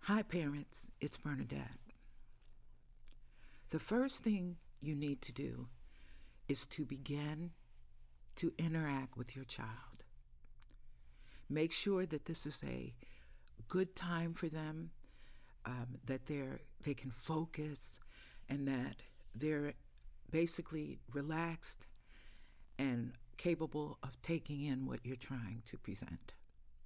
Hi, parents, it's Bernadette. The first thing you need to do is to begin to interact with your child. Make sure that this is a good time for them, that they can focus, and that they're basically relaxed and capable of taking in what you're trying to present.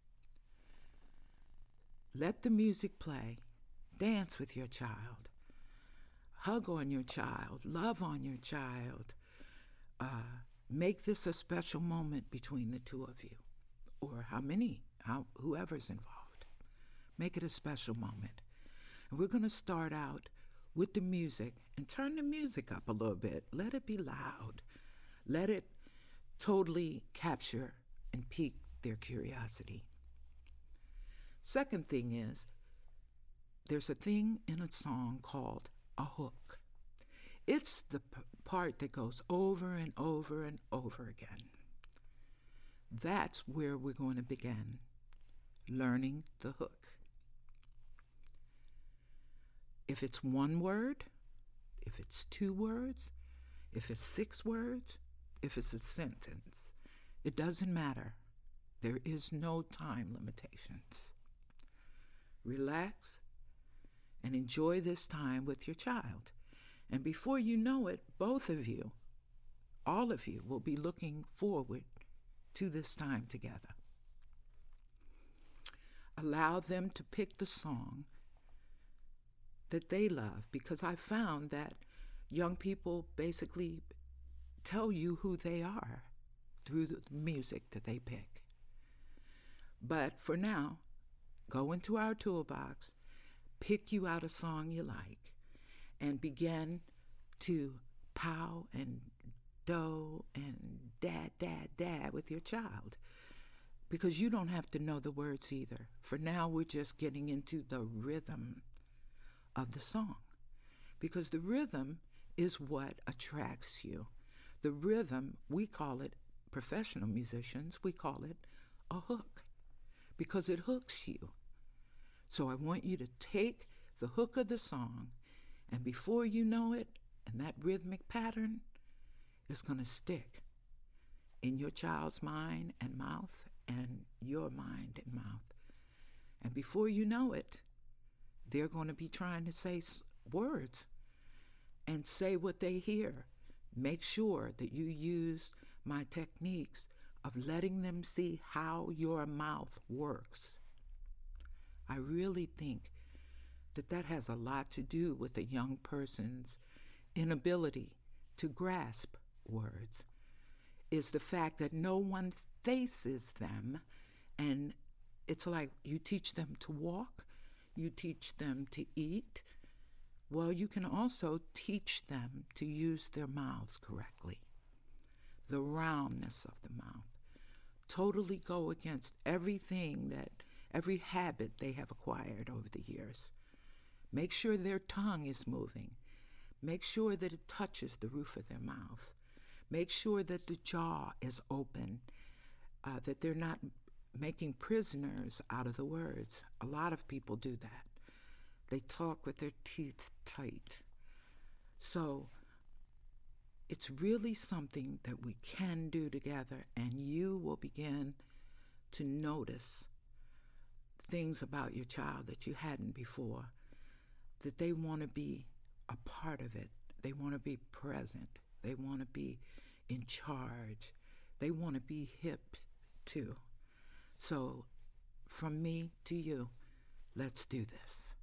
Let the music play. Dance with your child. Hug on your child. Love on your child. Make this a special moment between the two of you, or whoever's involved. Make it a special moment. And we're going to start out with the music and turn the music up a little bit. Let it be loud. Let it totally capture and pique their curiosity. Second thing is, there's a thing in a song called a hook. It's the part that goes over and over and over again. That's where we're going to begin learning the hook. If it's one word, if it's 2 words, if it's 6 words, if it's a sentence, it doesn't matter. There is no time limitations. Relax and enjoy this time with your child. And before you know it, both of you, all of you, will be looking forward to this time together. Allow them to pick the song that they love, because I found that young people basically tell you who they are through the music that they pick. But for now, go into our toolbox, pick you out a song you like, and begin to pow and do and dad, dad, dad with your child. Because you don't have to know the words either. For now, we're just getting into the rhythm of the song. Because the rhythm is what attracts you. The rhythm, we call it, professional musicians, we call it a hook. Because it hooks you. So I want you to take the hook of the song, and before you know it, and that rhythmic pattern is going to stick in your child's mind and mouth and your mind and mouth. And before you know it, they're going to be trying to say words and say what they hear. Make sure that you use my techniques of letting them see how your mouth works. I really think that has a lot to do with a young person's inability to grasp words, is the fact that no one faces them, and it's like you teach them to walk, you teach them to eat. Well, you can also teach them to use their mouths correctly. The roundness of the mouth. Totally go against every habit they have acquired over the years. Make sure their tongue is moving. Make sure that it touches the roof of their mouth. Make sure that the jaw is open, that they're not making prisoners out of the words. A lot of people do that. They talk with their teeth tight. So it's really something that we can do together, and you will begin to notice things about your child that you hadn't before, that they want to be a part of it. They want to be present. They want to be in charge. They want to be hip too. So from me to you, let's do this.